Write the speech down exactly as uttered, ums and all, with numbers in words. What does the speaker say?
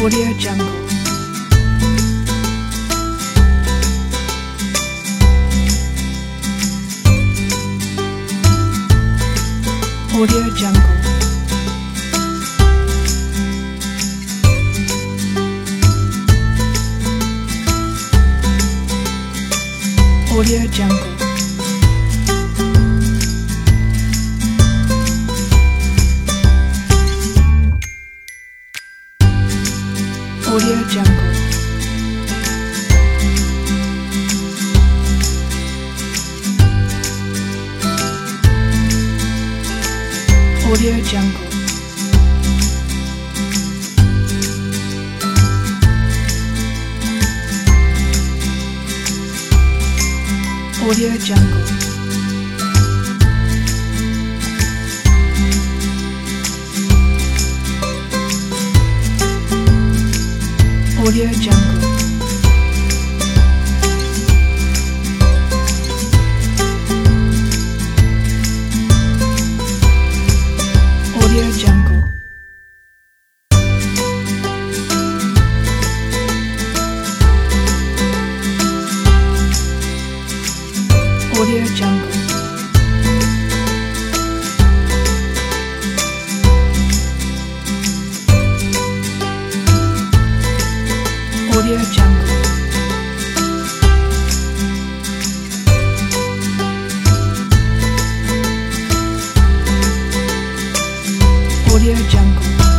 Audio Jungle. Audio Jungle. Audio Jungle. Audio Jungle. Audio Jungle. Audio Jungle. Audio Jungle. Audio Jungle. Audio Jungle. Audio Jungle. Audio Jungle.